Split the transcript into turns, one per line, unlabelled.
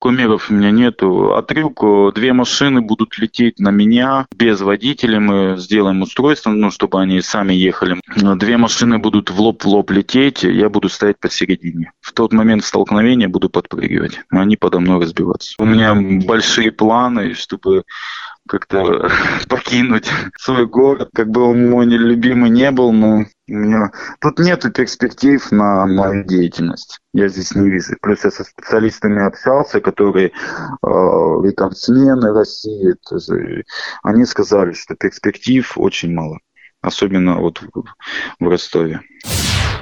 Кумиров у меня нету. Отрыв, 2 машины будут лететь на меня без водителя. Мы сделаем устройство, чтобы они сами ехали. 2 машины будут в лоб лететь, я буду стоять посередине. В тот момент столкновения буду подпрыгивать, а они подо мной разбиваться. У меня большие планы, чтобы как-то покинуть свой город. Как бы он мой нелюбимый не был, но у меня тут нету перспектив на мою деятельность. Я здесь не вижу. Плюс я со специалистами общался, которые рекордсмены России. Тоже, они сказали, что перспектив очень мало. Особенно вот в Ростове.